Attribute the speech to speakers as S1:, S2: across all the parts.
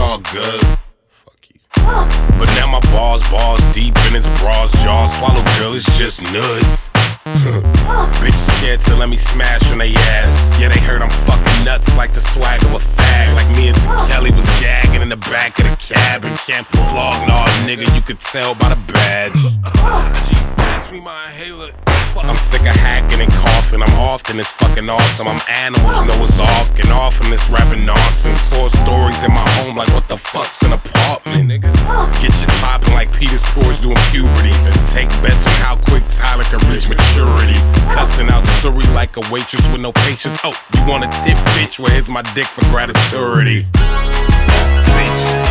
S1: all good. Fuck you. But now my balls deep in his bras jaw. Swallow girl, it's just nud. Bitches scared to let me smash on they ass. Yeah, they heard I'm fucking nuts like the swag of a fag. Like me and T. Kelly was gagging in the back of the cab. And can't vlog, nah, nigga, you could tell by the badge. G, pass me my inhaler. I'm sick of hacking and coughing. I'm often, it's fucking awesome. I'm animals, Noah's Ark, and off in this rapping nonsense. 4 stories in my home, like what the fuck's an apartment, nigga? Get shit popping like Peter's Porch doing puberty. And take bets on how quick Tyler can reach maturity. Cussing out Surrey like a waitress with no patience. Oh, you want a tip, bitch? Well, here's my dick for gratitude. Bitch.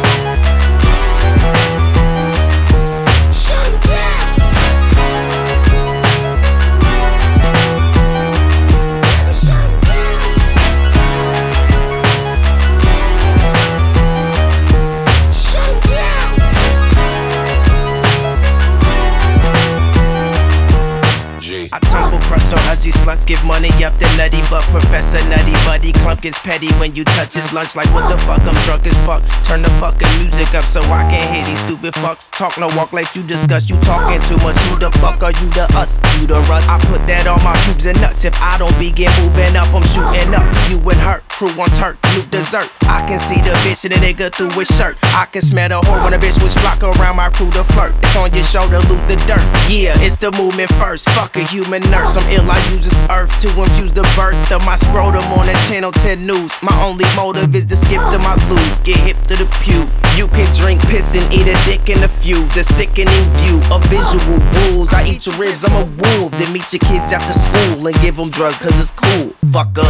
S2: I tumble crushed on Uzi sluts, give money up to Nutty, but Professor Nutty Buddy Clump gets petty when you touch his lunch. Like what the fuck, I'm drunk as fuck. Turn the fucking music up so I can hear these stupid fucks. Talk no walk like you discuss, you talking too much. Who the fuck are you, the us, you the rust? I put that on my pubes and nuts. If I don't begin moving up, I'm shooting up. You and her, crew on turf, new dessert. I can see the bitch and the nigga through his shirt. I can smell the whore when a bitch was flock around my crew to flirt. It's on your shoulder, loot the dirt. Yeah, it's the movement first. Fuck a human nurse. I'm ill, I use this earth to infuse the birth of my scrotum on the Channel 10 news. My only motive is to skip to my loot, get hip to the pew. You can drink piss and eat a dick in a few. The sickening view of visual rules. I eat your ribs, I'm a wolf. Then meet your kids after school and give them drugs cause it's cool. Fucker.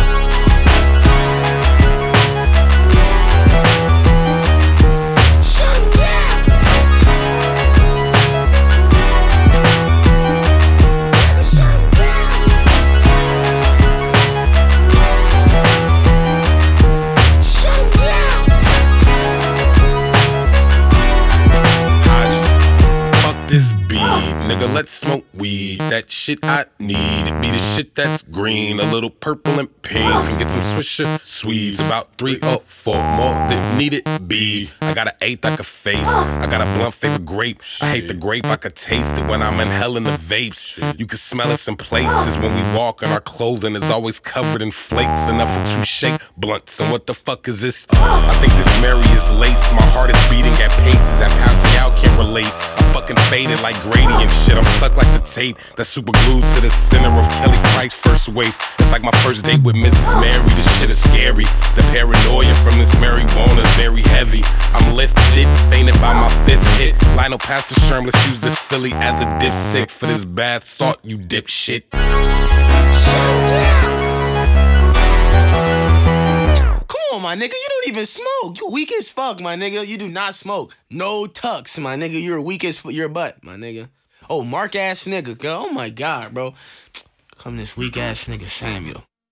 S1: This bead, nigga, let's smoke weed. That shit I need. It be the shit that's green, a little purple and pink. And get some Swisher Swedes, about 3 or 4 more than need it be. I got an 8th I could face. I got a blunt favorite grape. I hate the grape, I could taste it when I'm inhaling the vapes. You can smell us in places when we walk, and our clothing is always covered in flakes. Enough for 2 shake blunts. And what the fuck is this? I think this Mary is lace. My heart is beating at paces that Pacquiao can't relate. I'm fucking faded like Grady and shit. I'm stuck like the tape that's super glued to the center of Kelly Price's first waist. It's like my first date with Mrs. Mary. This shit is scary. The paranoia from this marijuana is very heavy. I'm lifted, fainted by my 5th hit. Lionel Pastor Sherm, let's use this Philly as a dipstick for this bath salt, you dipshit.
S3: Come on, my nigga, you don't even smoke. You weak as fuck, my nigga. You do not smoke. No tucks, my nigga. You're weak as your butt, my nigga. Oh, Mark ass nigga, girl. Oh my God, bro. Come this weak ass nigga Samuel.